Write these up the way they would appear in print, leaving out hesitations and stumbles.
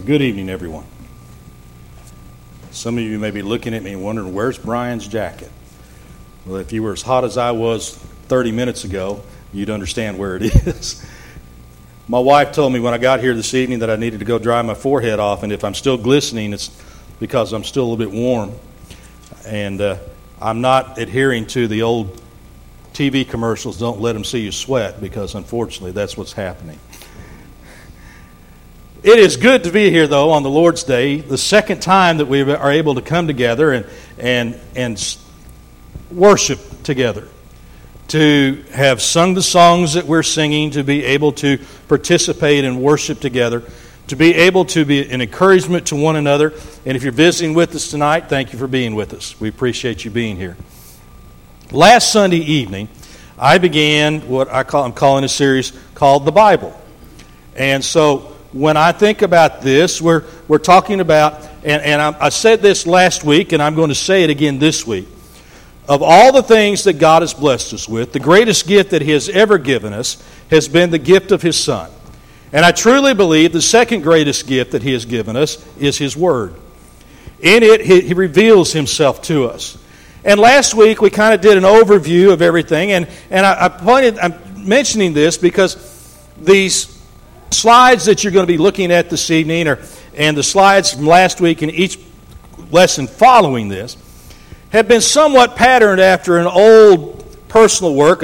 Good evening, everyone. Some of you may be looking at me and wondering, where's Brian's jacket? Well, if you were as hot as I was 30 minutes ago, you'd understand where it is. My wife told me when I got here this evening that I needed to go dry my forehead off, and if I'm still glistening, it's because I'm still a little bit warm. And I'm not adhering to the old TV commercials, don't let them see you sweat, because unfortunately that's what's happening. It is good to be here, though, on the Lord's Day, the second time that we are able to come together and worship together, to have sung the songs that we're singing, to be able to participate and worship together, to be able to be an encouragement to one another. And if you're visiting with us tonight, thank you for being with us. We appreciate you being here. Last Sunday evening, I began what I'm calling a series called The Bible. And so when I think about this, we're talking about, and I said this last week, and I'm going to say it again this week. Of all the things that God has blessed us with, the greatest gift that He has ever given us has been the gift of His Son. And I truly believe the second greatest gift that He has given us is His Word. In it, He reveals Himself to us. And last week, we kind of did an overview of everything, and I'm mentioning this because these slides that you're going to be looking at this evening, and the slides from last week and each lesson following this, have been somewhat patterned after an old personal work,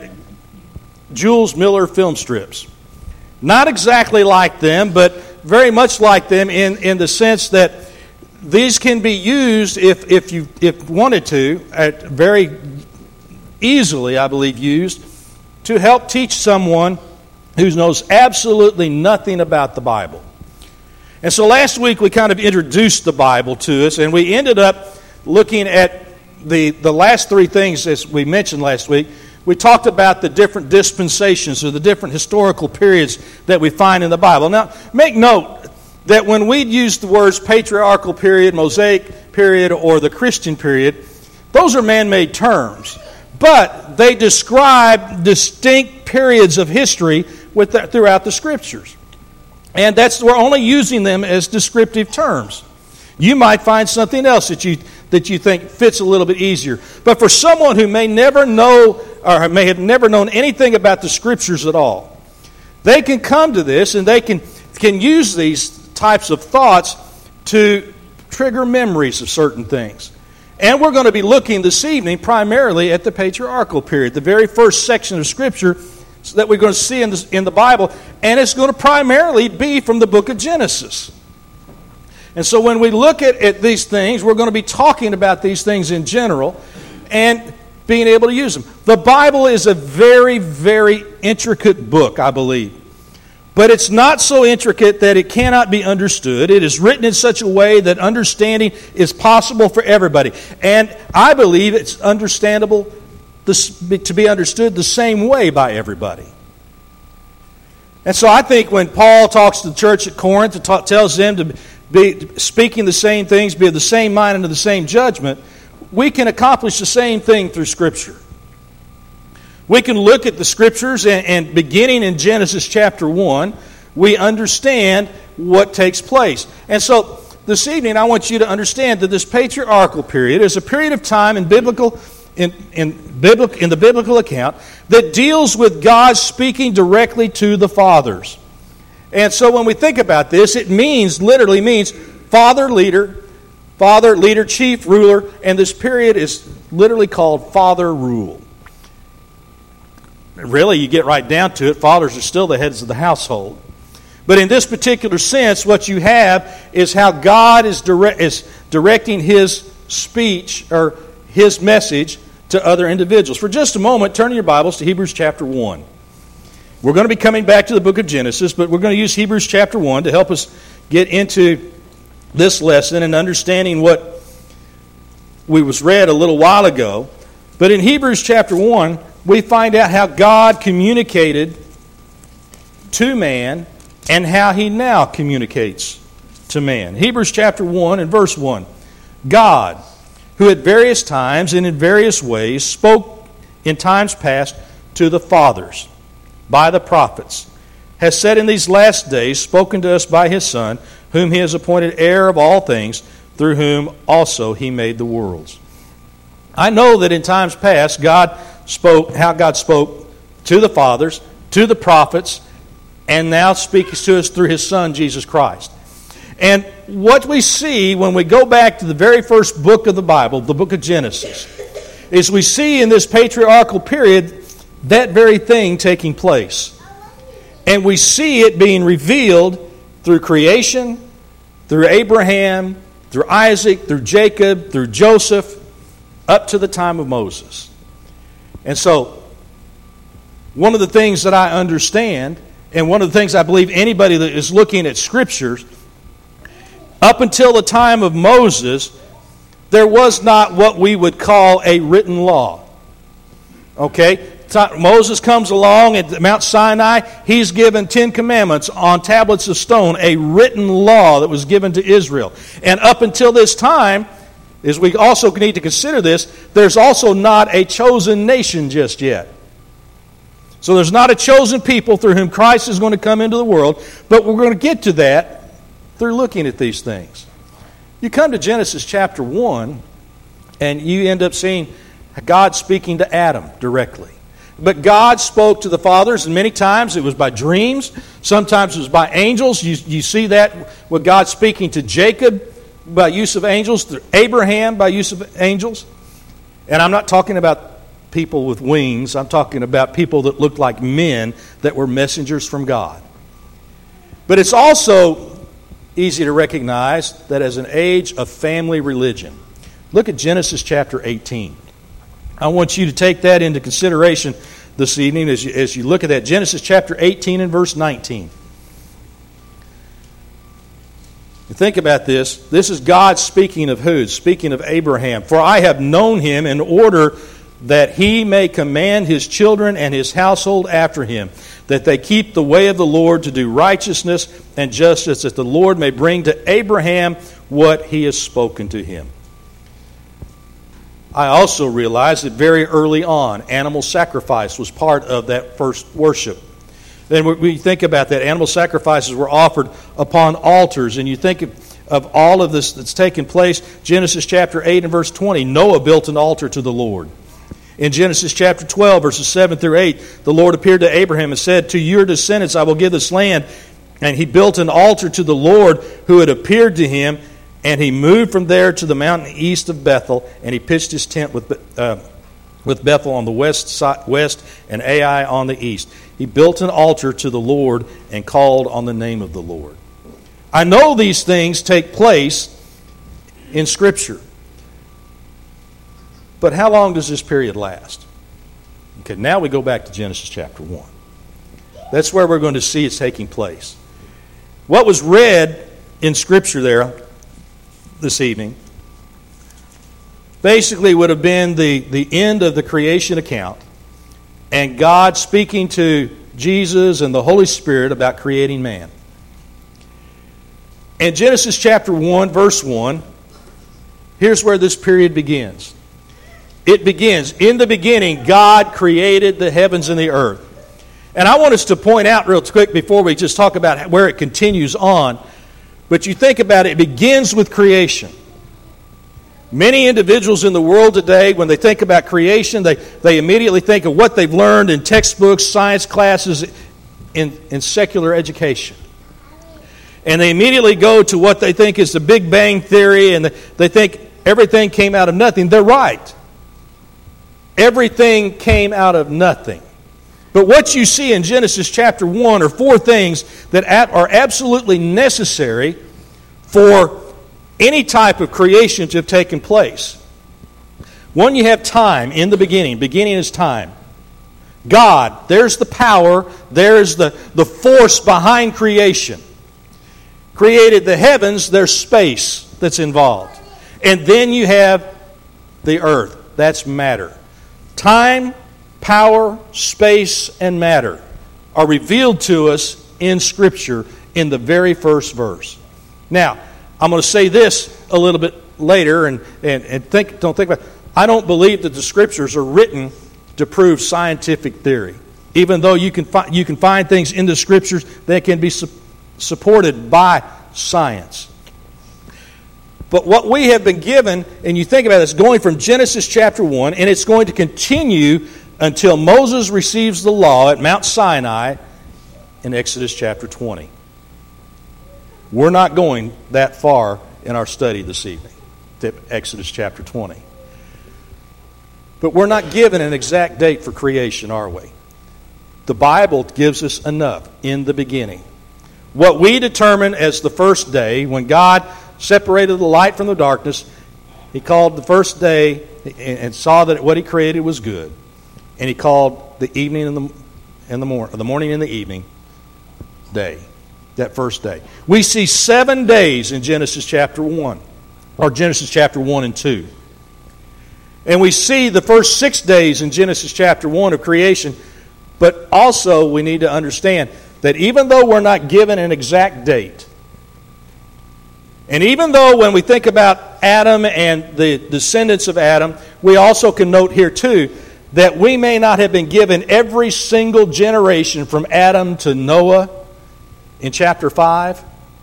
Jules Miller film strips. Not exactly like them, but very much like them in the sense that these can be used if you wanted to, very easily, I believe, used to help teach someone who knows absolutely nothing about the Bible. And so last week we kind of introduced the Bible to us, and we ended up looking at the last three things as we mentioned last week. We talked about the different dispensations or the different historical periods that we find in the Bible. Now, make note that when we use the words patriarchal period, Mosaic period, or the Christian period, those are man-made terms. But they describe distinct periods of history throughout the Scriptures. And we're only using them as descriptive terms. You might find something else that you think fits a little bit easier. But for someone who may never know or may have never known anything about the Scriptures at all, they can come to this and they can use these types of thoughts to trigger memories of certain things. And we're going to be looking this evening primarily at the patriarchal period, the very first section of Scripture that we're going to see in the Bible, and it's going to primarily be from the book of Genesis. And so when we look at these things, we're going to be talking about these things in general and being able to use them. The Bible is a very, very intricate book, I believe. But it's not so intricate that it cannot be understood. It is written in such a way that understanding is possible for everybody. And I believe it's understandable to be understood the same way by everybody. And so I think when Paul talks to the church at Corinth, tells them to be speaking the same things, be of the same mind and of the same judgment, we can accomplish the same thing through Scripture. We can look at the Scriptures and beginning in Genesis chapter 1, we understand what takes place. And so this evening I want you to understand that this patriarchal period is a period of time in the biblical account that deals with God speaking directly to the fathers. And so when we think about this, it literally means father, leader, chief, ruler, and this period is literally called father rule. Really, you get right down to it, fathers are still the heads of the household. But in this particular sense, what you have is how God is directing His speech or His message to other individuals. For just a moment, turn your Bibles to Hebrews chapter 1. We're going to be coming back to the book of Genesis, but we're going to use Hebrews chapter 1 to help us get into this lesson and understanding what we was read a little while ago. But in Hebrews chapter 1, we find out how God communicated to man and how He now communicates to man. Hebrews chapter 1 and verse 1. God, who at various times and in various ways spoke in times past to the fathers by the prophets, has said in these last days, spoken to us by His Son, whom He has appointed heir of all things, through whom also He made the worlds. I know that in times past, God spoke to the fathers, to the prophets, and now speaks to us through His Son, Jesus Christ. And what we see when we go back to the very first book of the Bible, the book of Genesis, is we see in this patriarchal period that very thing taking place. And we see it being revealed through creation, through Abraham, through Isaac, through Jacob, through Joseph, up to the time of Moses. And so, one of the things that I understand, and one of the things I believe anybody that is looking at Scriptures, up until the time of Moses, there was not what we would call a written law. Okay? Moses comes along at Mount Sinai. He's given 10 commandments on tablets of stone, a written law that was given to Israel. And up until this time, as we also need to consider this, there's also not a chosen nation just yet. So there's not a chosen people through whom Christ is going to come into the world, but we're going to get to that through looking at these things. You come to Genesis chapter 1, and you end up seeing God speaking to Adam directly. But God spoke to the fathers, and many times it was by dreams. Sometimes it was by angels. You see that with God speaking to Jacob by use of angels, through Abraham by use of angels. And I'm not talking about people with wings. I'm talking about people that looked like men that were messengers from God. But it's also easy to recognize that as an age of family religion. Look at Genesis chapter 18. I want you to take that into consideration this evening as you look at that. Genesis chapter 18 and verse 19. You think about this. This is God speaking of who? Speaking of Abraham. For I have known him in order that he may command his children and his household after him, that they keep the way of the Lord to do righteousness and justice, that the Lord may bring to Abraham what he has spoken to him. I also realized that very early on, animal sacrifice was part of that first worship. Then we think about that. Animal sacrifices were offered upon altars, and you think of all of this that's taken place. Genesis chapter 8 and verse 20, Noah built an altar to the Lord. In Genesis chapter 12, verses 7 through 8, the Lord appeared to Abraham and said, "To your descendants I will give this land." And he built an altar to the Lord who had appeared to him. And he moved from there to the mountain east of Bethel, and he pitched his tent with Bethel on the west and Ai on the east. He built an altar to the Lord and called on the name of the Lord. I know these things take place in Scripture. But how long does this period last? Okay, now we go back to Genesis chapter 1. That's where we're going to see it's taking place. What was read in Scripture there this evening basically would have been the end of the creation account and God speaking to Jesus and the Holy Spirit about creating man. In Genesis chapter 1, verse 1, here's where this period begins. It begins, in the beginning, God created the heavens and the earth. And I want us to point out real quick before we just talk about where it continues on. But you think about it, it begins with creation. Many individuals in the world today, when they think about creation, they immediately think of what they've learned in textbooks, science classes, in secular education. And they immediately go to what they think is the Big Bang Theory, and they think everything came out of nothing. They're right. Everything came out of nothing. But what you see in Genesis chapter 1 are four things that are absolutely necessary for any type of creation to have taken place. One, you have time in the beginning. Beginning is time. God, there's the power, there's the force behind creation. Created the heavens, there's space that's involved. And then you have the earth. That's matter. Time, power, space, and matter are revealed to us in Scripture in the very first verse. Now, I'm going to say this a little bit later, and don't think about it. I don't believe that the Scriptures are written to prove scientific theory. Even though you can find things in the Scriptures that can be supported by science. But what we have been given, and you think about it, it's going from Genesis chapter 1, and it's going to continue until Moses receives the law at Mount Sinai in Exodus chapter 20. We're not going that far in our study this evening, to Exodus chapter 20. But we're not given an exact date for creation, are we? The Bible gives us enough in the beginning. What we determine as the first day, when God separated the light from the darkness, He called the first day and saw that what He created was good. And He called the evening and the morning and the evening day, that first day. We see 7 days in Genesis chapter 1, or Genesis chapter 1 and 2. And we see the first 6 days in Genesis chapter 1 of creation. But also we need to understand that even though we're not given an exact date, and even though when we think about Adam and the descendants of Adam, we also can note here too that we may not have been given every single generation from Adam to Noah in chapter 5,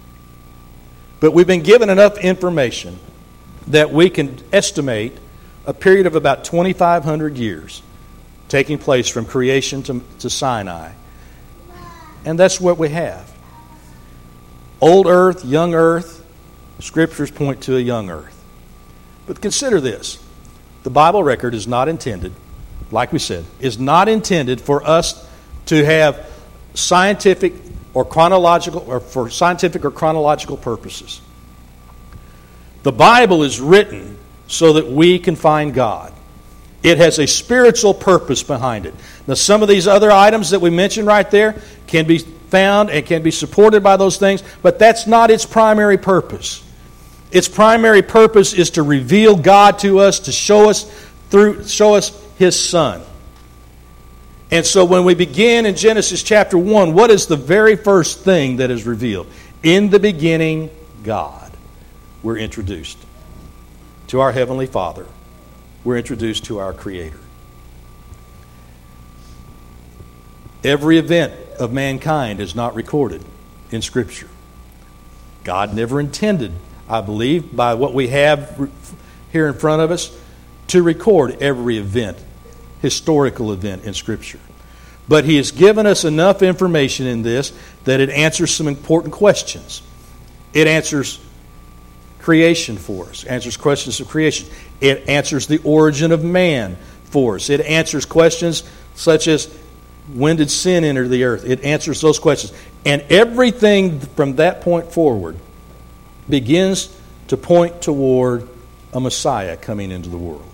but we've been given enough information that we can estimate a period of about 2,500 years taking place from creation to Sinai. And that's what we have. Old earth, young earth, Scriptures point to a young earth. But consider this. The Bible record is not intended, like we said, is not intended for us to have scientific or chronological, or for scientific or chronological purposes. The Bible is written so that we can find God. It has a spiritual purpose behind it. Now, some of these other items that we mentioned right there can be found and can be supported by those things, but that's not its primary purpose. Its primary purpose is to reveal God to us, to show us His Son. And so when we begin in Genesis chapter 1, what is the very first thing that is revealed? In the beginning, God. We're introduced to our Heavenly Father. We're introduced to our Creator. Every event of mankind is not recorded in Scripture. God never intended, I believe, by what we have here in front of us, to record every event, historical event in Scripture. But He has given us enough information in this that it answers some important questions. It answers creation for us, answers questions of creation. It answers the origin of man for us. It answers questions such as, when did sin enter the earth? It answers those questions. And everything from that point forward begins to point toward a Messiah coming into the world.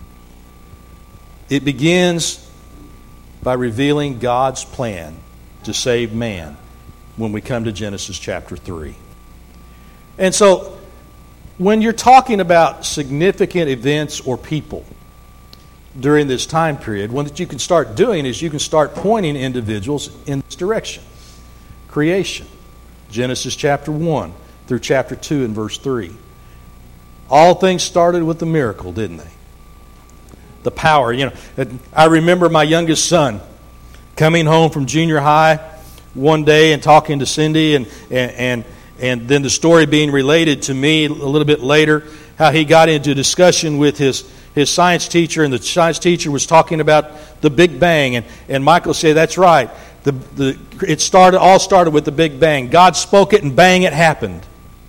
It begins by revealing God's plan to save man when we come to Genesis chapter 3. And so, when you're talking about significant events or people during this time period, what you can start doing is you can start pointing individuals in this direction. Creation, Genesis chapter 1 through chapter 2 and verse 3. All things started with a miracle, didn't they? The power, I remember my youngest son coming home from junior high one day and talking to Cindy and then the story being related to me a little bit later, how he got into a discussion with his science teacher, and the science teacher was talking about the Big Bang, and Michael said, that's right. It all started with the Big Bang. God spoke it and bang, it happened.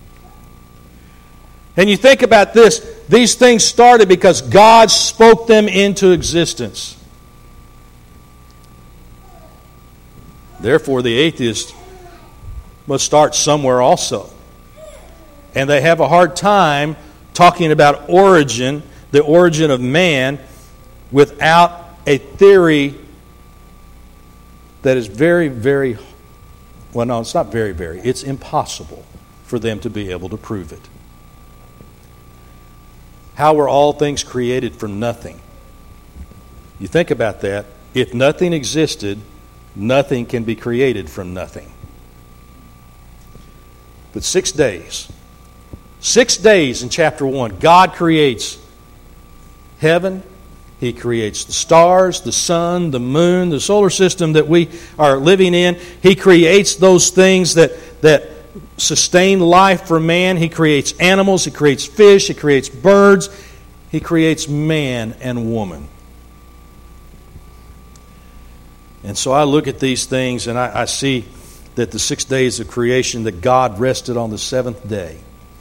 And you think about this, these things started because God spoke them into existence. Therefore, the atheist must start somewhere also. And they have a hard time talking about the origin of man, without a theory that is very, very, well, no, it's not very, very, it's impossible for them to be able to prove it. How were all things created from nothing? You think about that. If nothing existed, nothing can be created from nothing. But 6 days in chapter 1, God creates heaven He creates the stars, the sun, the moon, the solar system that we are living in. He creates those things that sustain life for man. He creates animals. He creates fish. He creates birds. He creates man and woman. And so I look at these things and I see that the 6 days of creation, that God rested on the seventh day.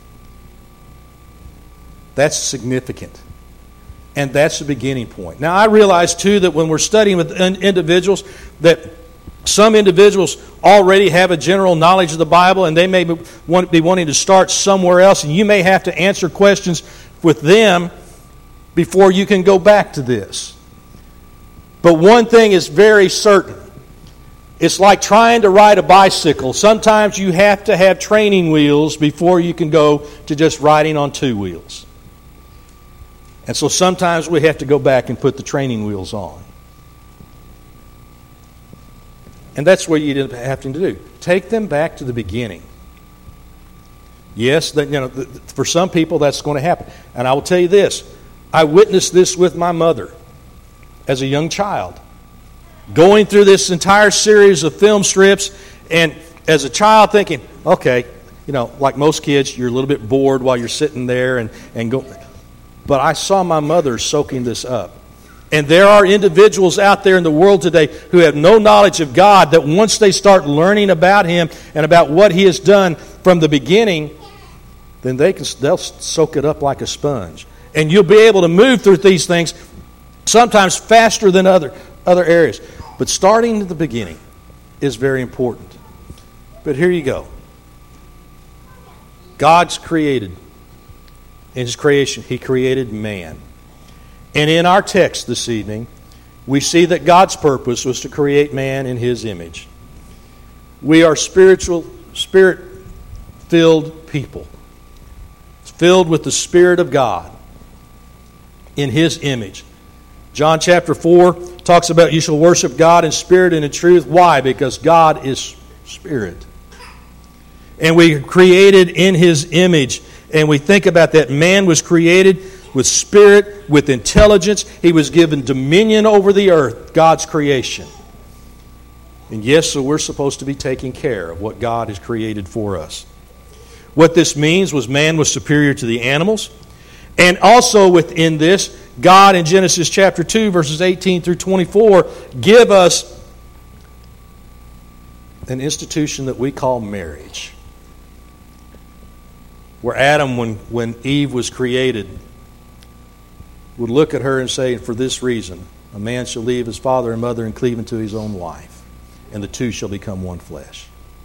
That's significant. And that's the beginning point. Now, I realize, too, that when we're studying with individuals, that some individuals already have a general knowledge of the Bible, and they may be wanting to start somewhere else, and you may have to answer questions with them before you can go back to this. But one thing is very certain. It's like trying to ride a bicycle. Sometimes you have to have training wheels before you can go to just riding on two wheels. And so sometimes we have to go back and put the training wheels on. And that's what you end up having to do. Take them back to the beginning. Yes, for some people that's going to happen. And I will tell you this. I witnessed this with my mother as a young child. Going through this entire series of film strips, and as a child thinking, okay, like most kids, you're a little bit bored while you're sitting there and go. But I saw my mother soaking this up. And there are individuals out there in the world today who have no knowledge of God, that once they start learning about Him and about what He has done from the beginning, then they'll soak it up like a sponge. And you'll be able to move through these things sometimes faster than other areas. But starting at the beginning is very important. But here you go. God's created. In His creation, He created man. And in our text this evening, we see that God's purpose was to create man in His image. We are Spirit-filled people. Filled with the Spirit of God in His image. John chapter 4 talks about you shall worship God in spirit and in truth. Why? Because God is Spirit. And we are created in His image. And we think about that. Man was created with spirit, with intelligence. He was given dominion over the earth, God's creation. And yes, so we're supposed to be taking care of what God has created for us. What this means was man was superior to the animals. And also within this, God in Genesis chapter 2, verses 18 through 24, give us an institution that we call marriage. Where Adam, when Eve was created, would look at her and say, for this reason, a man shall leave his father and mother and cleave unto his own wife, and the two shall become one flesh.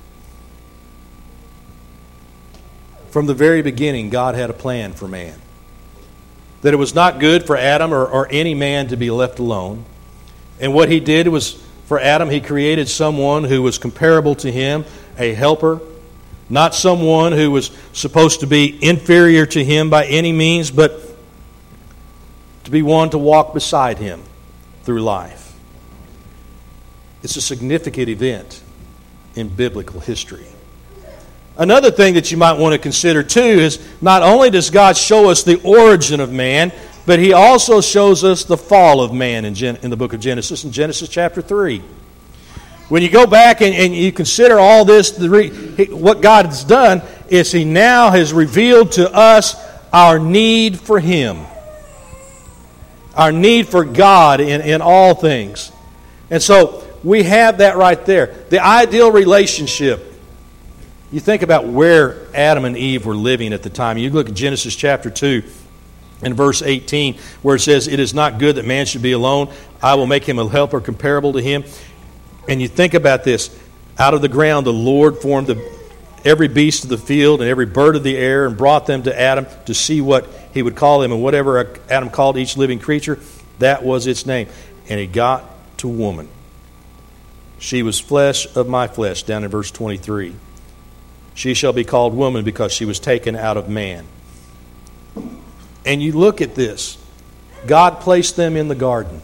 From the very beginning, God had a plan for man. That it was not good for Adam or any man to be left alone. And what He did was, for Adam, He created someone who was comparable to him, a helper. Not someone who was supposed to be inferior to him by any means, but to be one to walk beside him through life. It's a significant event in biblical history. Another thing that you might want to consider too is not only does God show us the origin of man, but He also shows us the fall of man in the book of Genesis, in Genesis chapter 3. When you go back and you consider all this, what God has done is He now has revealed to us our need for Him. Our need for God in all things. And so we have that right there. The ideal relationship. You think about where Adam and Eve were living at the time. You look at Genesis chapter 2 and verse 18 where it says, it is not good that man should be alone. I will make him a helper comparable to him. And you think about this. Out of the ground the Lord formed every beast of the field and every bird of the air and brought them to Adam to see what he would call them. And whatever Adam called each living creature, that was its name. And he got to woman. She was flesh of my flesh, down in verse 23. She shall be called woman because she was taken out of man. And you look at this. God placed them in the Garden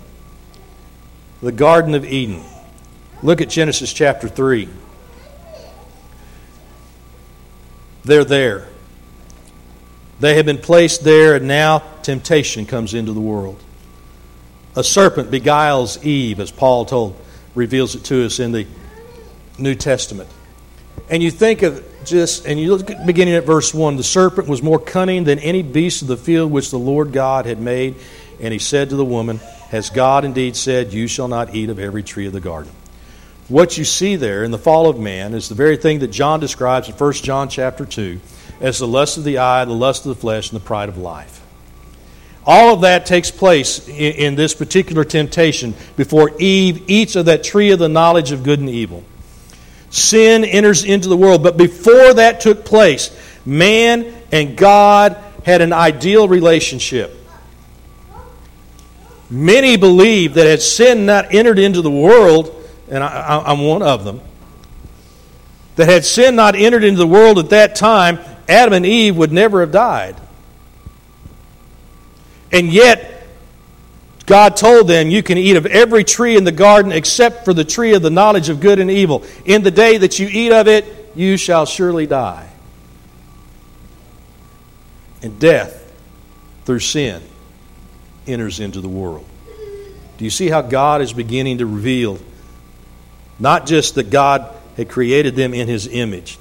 of Eden. Look at Genesis chapter 3. They're there. They have been placed there, and now temptation comes into the world. A serpent beguiles Eve, as Paul reveals it to us in the New Testament. And you think of and you look at beginning at verse 1, the serpent was more cunning than any beast of the field which the Lord God had made. And he said to the woman, has God indeed said, you shall not eat of every tree of the garden? What you see there in the fall of man is the very thing that John describes in 1 John chapter 2 as the lust of the eye, the lust of the flesh, and the pride of life. All of that takes place in this particular temptation before Eve eats of that tree of the knowledge of good and evil. Sin enters into the world, but before that took place, man and God had an ideal relationship. Many believe that had sin not entered into the world, and I'm one of them, that had sin not entered into the world at that time, Adam and Eve would never have died. And yet, God told them, you can eat of every tree in the garden except for the tree of the knowledge of good and evil. In the day that you eat of it, you shall surely die. And death, through sin, enters into the world. Do you see how God is beginning to reveal not just that God had created them in His image,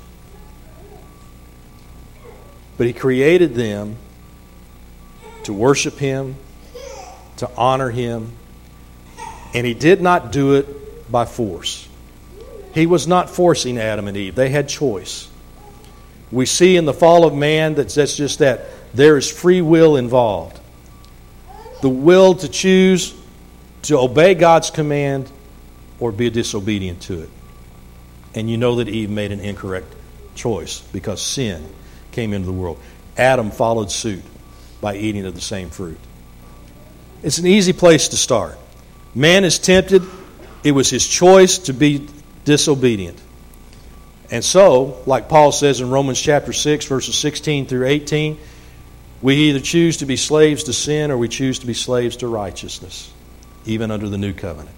but He created them to worship Him, to honor Him, and He did not do it by force. He was not forcing Adam and Eve. They had choice. We see in the fall of man that's just that. There is free will involved. The will to choose to obey God's command or be disobedient to it. And you know that Eve made an incorrect choice because sin came into the world. Adam followed suit by eating of the same fruit. It's an easy place to start. Man is tempted. It was his choice to be disobedient. And so, like Paul says in Romans chapter 6, verses 16 through 18, we either choose to be slaves to sin or we choose to be slaves to righteousness, even under the new covenant.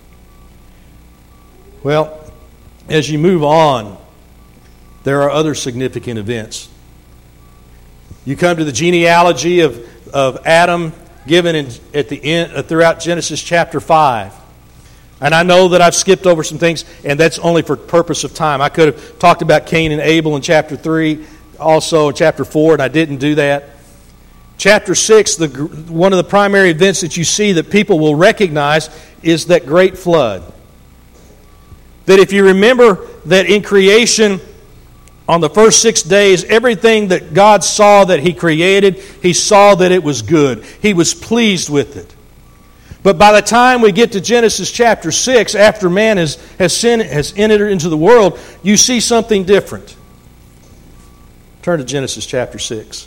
Well, as you move on, there are other significant events. You come to the genealogy of Adam given at the end throughout Genesis chapter 5. And I know that I've skipped over some things, and that's only for purpose of time. I could have talked about Cain and Abel in chapter 3, also in chapter 4, and I didn't do that. Chapter 6, one of the primary events that you see that people will recognize is that great flood. That if you remember that in creation, on the first 6 days, everything that God saw that He created, He saw that it was good. He was pleased with it. But by the time we get to Genesis chapter 6, after man has entered into the world, you see something different. Turn to Genesis chapter 6.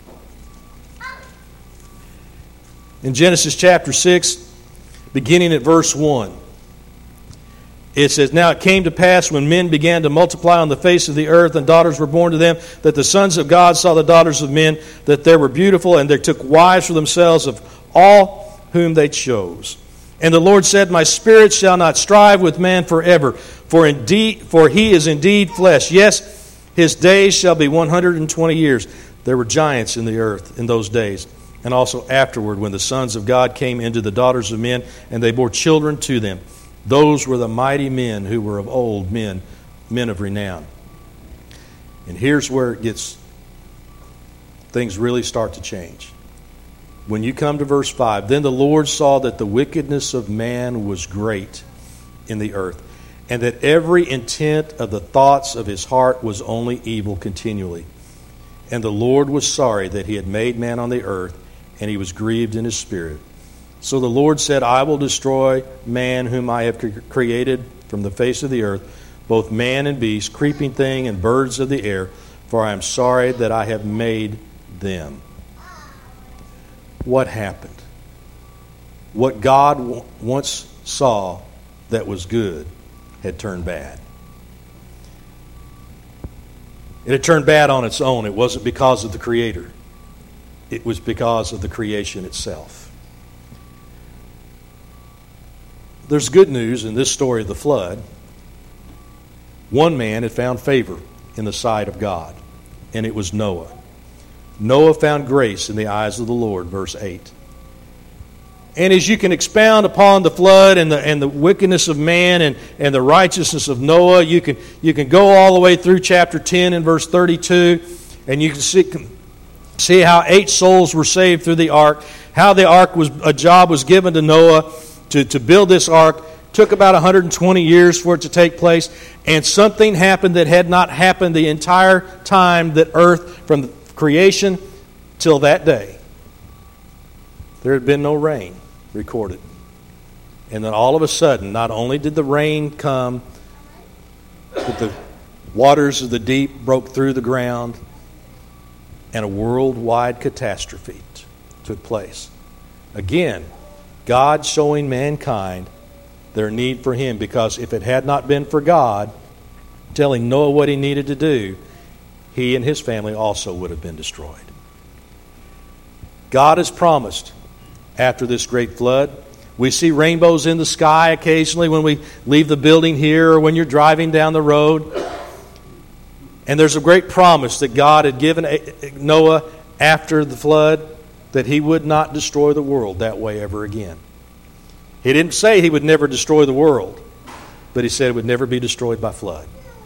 In Genesis chapter 6, beginning at verse 1, it says, Now it came to pass when men began to multiply on the face of the earth and daughters were born to them, that the sons of God saw the daughters of men, that they were beautiful, and they took wives for themselves of all whom they chose. And the Lord said, My spirit shall not strive with man forever, for he is indeed flesh. Yes, his days shall be 120 years. There were giants in the earth in those days, and also afterward, when the sons of God came into the daughters of men, and they bore children to them. Those were the mighty men who were of old, men of renown. And here's where things really start to change. When you come to verse 5, Then the Lord saw that the wickedness of man was great in the earth, and that every intent of the thoughts of his heart was only evil continually. And the Lord was sorry that He had made man on the earth, and He was grieved in His spirit. So the Lord said, I will destroy man whom I have created from the face of the earth, both man and beast, creeping thing and birds of the air, for I am sorry that I have made them. What happened? What God once saw that was good had turned bad. It had turned bad on its own. It wasn't because of the Creator. It was because of the creation itself. There's good news in this story of the flood. One man had found favor in the sight of God, and it was Noah. Noah found grace in the eyes of the Lord, verse 8. And as you can expound upon the flood and the wickedness of man and the righteousness of Noah, you can go all the way through chapter 10 and verse 32, and you can see how 8 souls were saved through the ark, how the ark a job was given to Noah to build this ark. Took about 120 years for it to take place, and something happened that had not happened the entire time that earth, from creation till that day. There had been no rain recorded. And then all of a sudden, not only did the rain come, but the waters of the deep broke through the ground, and a worldwide catastrophe took place. Again, God showing mankind their need for Him, because if it had not been for God telling Noah what he needed to do, he and his family also would have been destroyed. God has promised after this great flood. We see rainbows in the sky occasionally when we leave the building here or when you're driving down the road. And there's a great promise that God had given Noah after the flood, that He would not destroy the world that way ever again. He didn't say He would never destroy the world, but He said it would never be destroyed by flood.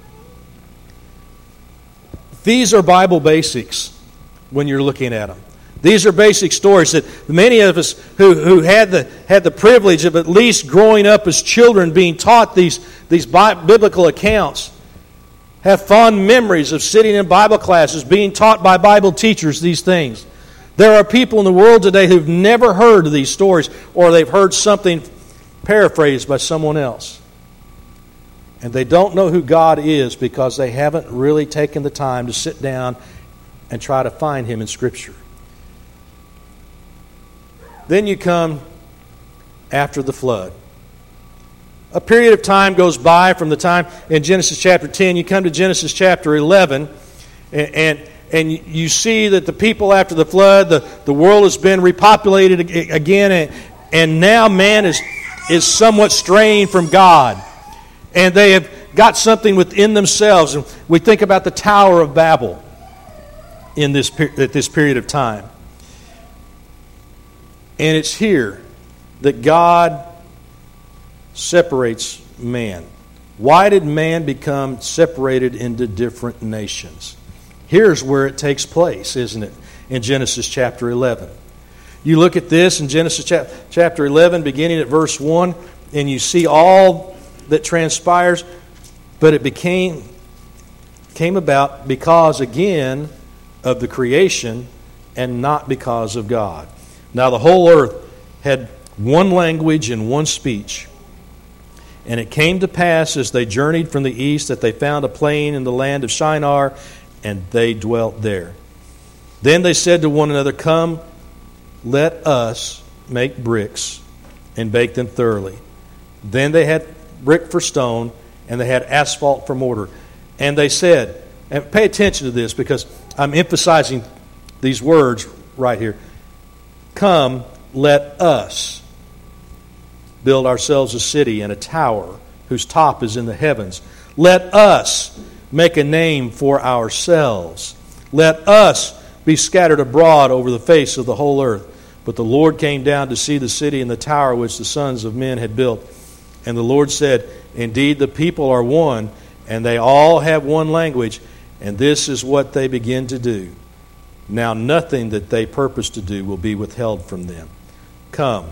These are Bible basics when you're looking at them. These are basic stories that many of us who had the privilege of at least growing up as children being taught these biblical accounts have fond memories of sitting in Bible classes, being taught by Bible teachers these things. There are people in the world today who've never heard of these stories, or they've heard something paraphrased by someone else. And they don't know who God is because they haven't really taken the time to sit down and try to find Him in Scripture. Then you come after the flood. A period of time goes by from the time in Genesis chapter 10. You come to Genesis chapter 11, and you see that the people after the flood, the world has been repopulated again, and now man is somewhat straying from God. And they have got something within themselves. And we think about the Tower of Babel at this period of time. And it's here that God separates man. Why did man become separated into different nations? Here's where it takes place, isn't it? In Genesis chapter 11. You look at this in Genesis chapter 11, beginning at verse 1, and you see all that transpires, but it came about because, again, of the creation and not because of God. Now the whole earth had one language and one speech. And it came to pass as they journeyed from the east that they found a plain in the land of Shinar, and they dwelt there. Then they said to one another, "Come, let us make bricks and bake them thoroughly." Then they had brick for stone, and they had asphalt for mortar. And they said, and pay attention to this because I'm emphasizing these words right here. "Come, let us build ourselves a city and a tower whose top is in the heavens. Let us make a name for ourselves. Let us be scattered abroad over the face of the whole earth." But the Lord came down to see the city and the tower which the sons of men had built. And the Lord said, "Indeed, the people are one, and they all have one language, and this is what they begin to do. Now nothing that they purpose to do will be withheld from them. Come,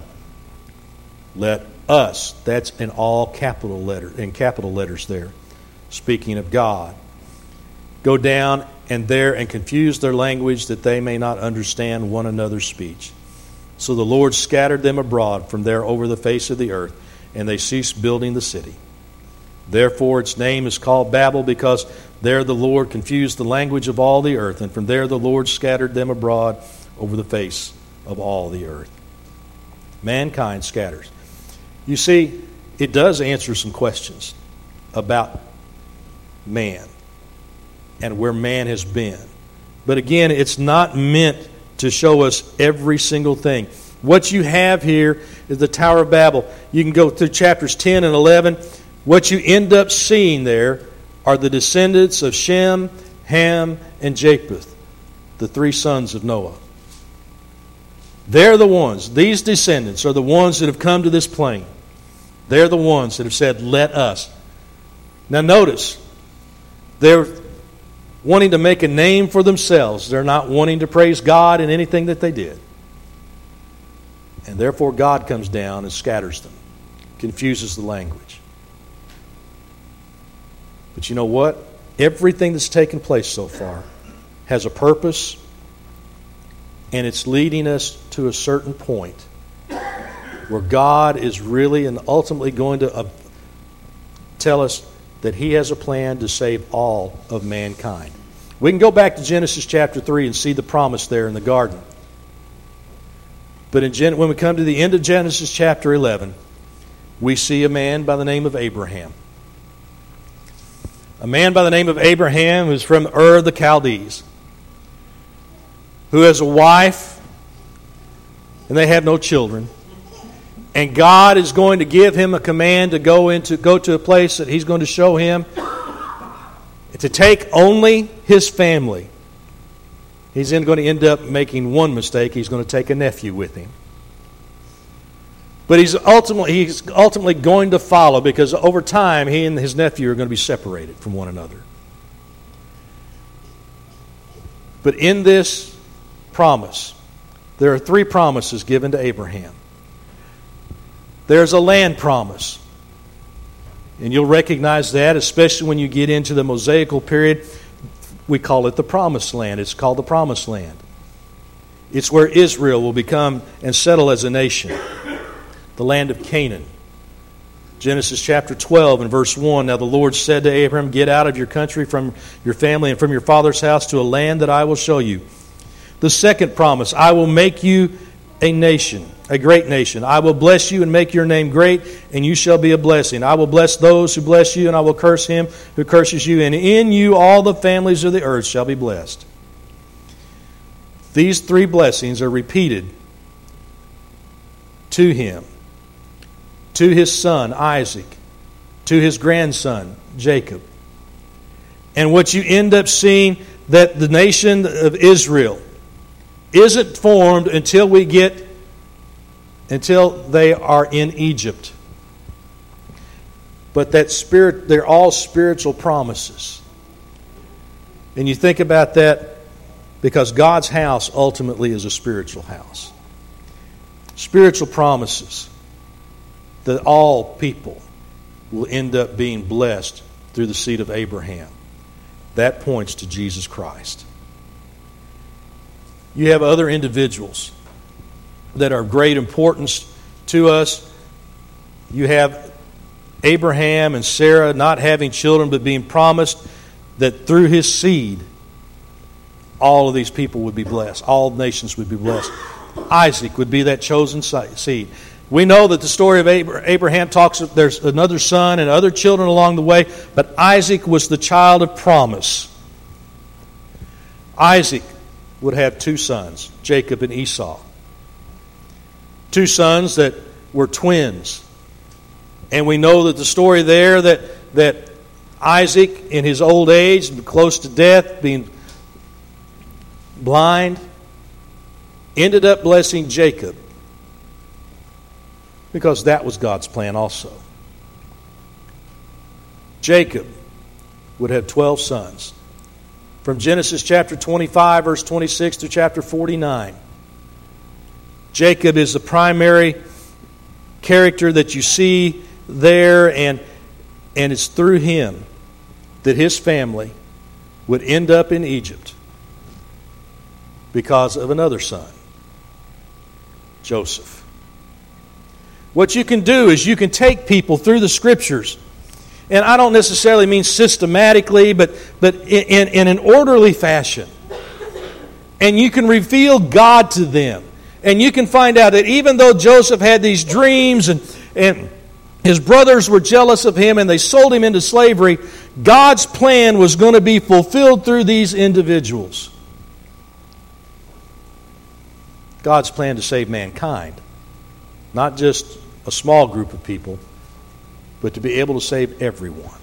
let us," that's in all capital letters there, speaking of God, "go down and there and confuse their language that they may not understand one another's speech." So the Lord scattered them abroad from there over the face of the earth, and they ceased building the city. Therefore its name is called Babel, because there the Lord confused the language of all the earth, and from there the Lord scattered them abroad over the face of all the earth. Mankind scatters. You see, it does answer some questions about man and where man has been. But again, it's not meant to show us every single thing. What you have here is the Tower of Babel. You can go through chapters 10 and 11. What you end up seeing there are the descendants of Shem, Ham, and Japheth, the 3 sons of Noah. They're the ones, these descendants are the ones that have come to this plain. They're the ones that have said, let us. Now notice, they're wanting to make a name for themselves. They're not wanting to praise God in anything that they did. And therefore God comes down and scatters them, confuses the language. But you know what? Everything that's taken place so far has a purpose, and it's leading us to a certain point where God is really and ultimately going to tell us that He has a plan to save all of mankind. We can go back to Genesis chapter 3 and see the promise there in the garden. But when we come to the end of Genesis chapter 11, we see a man by the name of Abraham. A man by the name of Abraham who's from Ur of the Chaldees, who has a wife, and they have no children. And God is going to give him a command to go to a place that He's going to show him, to take only his family. He's then going to end up making one mistake. He's going to take a nephew with him. But he's ultimately going to follow, because over time he and his nephew are going to be separated from one another. But in this promise, there are 3 promises given to Abraham. There's a land promise. And you'll recognize that, especially when you get into the Mosaical period. We call it the Promised Land. It's called the Promised Land. It's where Israel will become and settle as a nation. The land of Canaan. Genesis chapter 12 and verse 1. Now the Lord said to Abraham, get out of your country, from your family, and from your father's house to a land that I will show you. The second promise, I will make you a nation, a great nation. I will bless you and make your name great, and you shall be a blessing. I will bless those who bless you, and I will curse him who curses you. And in you all the families of the earth shall be blessed. These 3 blessings are repeated to him, to his son Isaac, to his grandson Jacob. And what you end up seeing, that the nation of Israel isn't formed until they are in Egypt. But they're all spiritual promises. And you think about that, because God's house ultimately is a spiritual house. Spiritual promises that all people will end up being blessed through the seed of Abraham. That points to Jesus Christ. You have other individuals that are of great importance to us. You have Abraham and Sarah not having children, but being promised that through his seed, all of these people would be blessed. All nations would be blessed. Isaac would be that chosen seed. We know that the story of Abraham talks of there's another son and other children along the way, but Isaac was the child of promise. Isaac would have 2 sons, Jacob and Esau. 2 sons that were twins. And we know that the story there that Isaac, in his old age, close to death, being blind, ended up blessing Jacob, because that was God's plan also. Jacob would have 12 sons. From Genesis chapter 25, verse 26 to chapter 49. Jacob is the primary character that you see there, and it's through him that his family would end up in Egypt because of another son, Joseph. What you can do is you can take people through the Scriptures, and I don't necessarily mean systematically, but in an orderly fashion. And you can reveal God to them. And you can find out that even though Joseph had these dreams and his brothers were jealous of him and they sold him into slavery, God's plan was going to be fulfilled through these individuals. God's plan to save mankind. Not just a small group of people, but to be able to save everyone.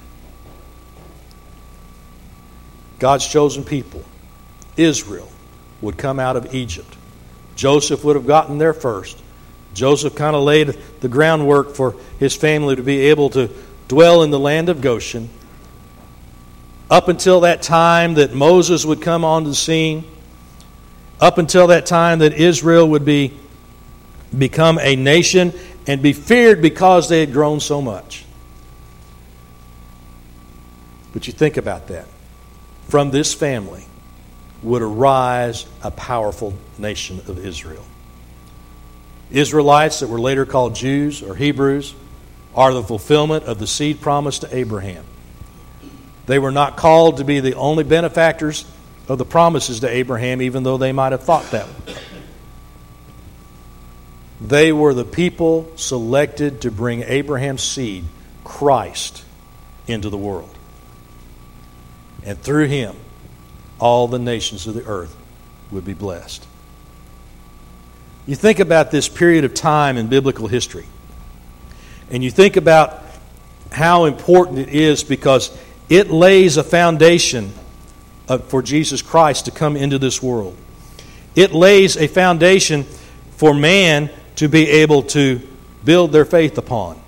God's chosen people, Israel, would come out of Egypt, Joseph would have gotten there first. Joseph kind of laid the groundwork for his family to be able to dwell in the land of Goshen. Up until that time that Moses would come on the scene, up until that time that Israel would become a nation and be feared because they had grown so much. But you think about that. From this family would arise a powerful nation of Israel. Israelites that were later called Jews or Hebrews are the fulfillment of the seed promised to Abraham. They were not called to be the only benefactors of the promises to Abraham, even though they might have thought that. They were the people selected to bring Abraham's seed, Christ, into the world. And through him, all the nations of the earth would be blessed. You think about this period of time in biblical history, and you think about how important it is because it lays a foundation for Jesus Christ to come into this world. It lays a foundation for man to be able to build their faith upon.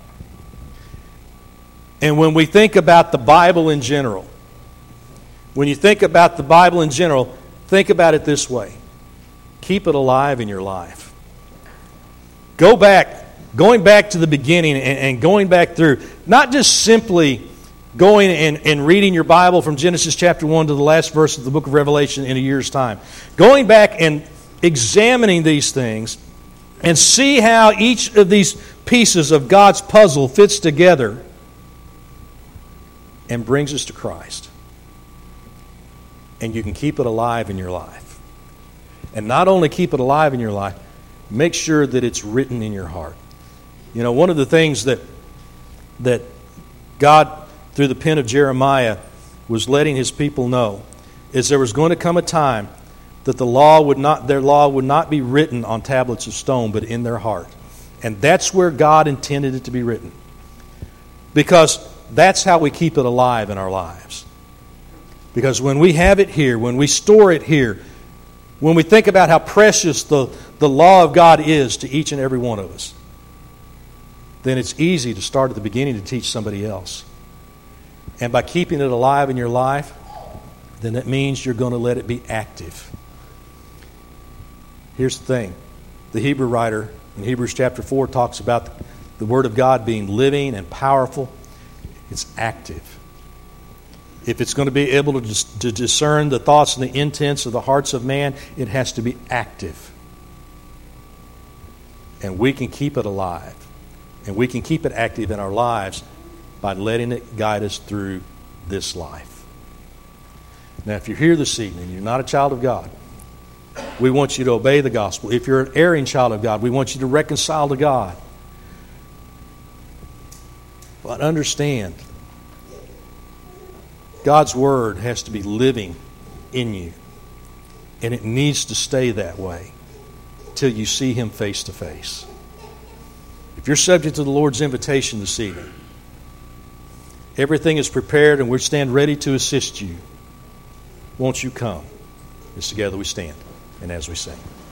And when we think about the Bible in general, when you think about the Bible in general, think about it this way. Keep it alive in your life. Going back to the beginning and going back through, not just simply going and reading your Bible from Genesis chapter 1 to the last verse of the book of Revelation in a year's time. Going back and examining these things and see how each of these pieces of God's puzzle fits together and brings us to Christ. And you can keep it alive in your life. And not only keep it alive in your life, make sure that it's written in your heart. You know, one of the things that God, through the pen of Jeremiah, was letting his people know is there was going to come a time that their law would not be written on tablets of stone, but in their heart. And that's where God intended it to be written. Because that's how we keep it alive in our lives. Because when we have it here, when we store it here, when we think about how precious the law of God is to each and every one of us, then it's easy to start at the beginning to teach somebody else. And by keeping it alive in your life, then it means you're going to let it be active. Here's the thing. The Hebrew writer in Hebrews chapter 4 talks about the Word of God being living and powerful. It's active. If it's going to be able to discern the thoughts and the intents of the hearts of man, it has to be active. And we can keep it alive. And we can keep it active in our lives by letting it guide us through this life. Now, if you're here this evening, you're not a child of God, we want you to obey the gospel. If you're an erring child of God, we want you to reconcile to God. But understand, God's Word has to be living in you. And it needs to stay that way till you see Him face to face. If you're subject to the Lord's invitation this evening, everything is prepared and we stand ready to assist you. Won't you come? As together we stand and as we sing.